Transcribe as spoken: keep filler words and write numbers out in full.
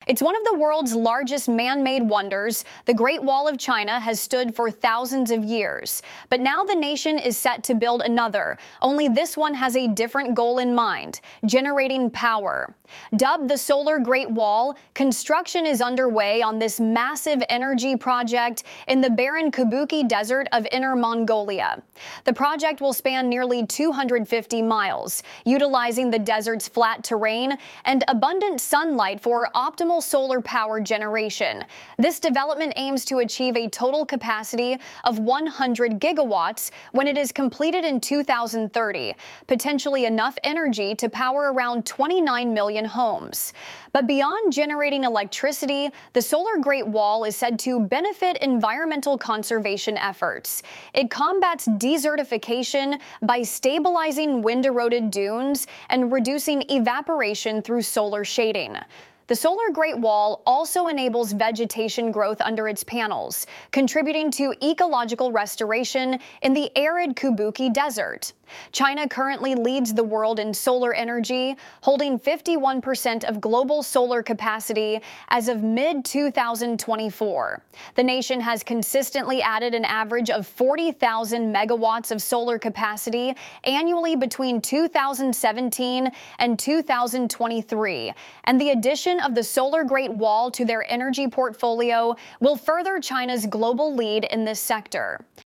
It's one of the world's largest man-made wonders. The Great Wall of China has stood for thousands of years. But now the nation is set to build another, only this one has a different goal in mind: generating power. Dubbed the Solar Great Wall, construction is underway on this massive energy project in the barren Kabuki Desert of Inner Mongolia. The project will span nearly two hundred fifty miles, utilizing the desert's flat terrain and abundant sunlight for optimal solar power generation. This development aims to achieve a total capacity of one hundred gigawatts when it is completed in two thousand thirty, potentially enough energy to power around twenty-nine million homes. But beyond generating electricity, the Solar Great Wall is said to benefit environmental conservation efforts. It combats desertification by stabilizing wind-eroded dunes and reducing evaporation through solar shading. The Solar Great Wall also enables vegetation growth under its panels, contributing to ecological restoration in the arid Kabuki Desert. China currently leads the world in solar energy, holding fifty-one percent of global solar capacity as of mid two thousand twenty-four. The nation has consistently added an average of forty thousand megawatts of solar capacity annually between two thousand seventeen and two thousand twenty-three, and the addition of the Solar Great Wall to their energy portfolio will further China's global lead in this sector.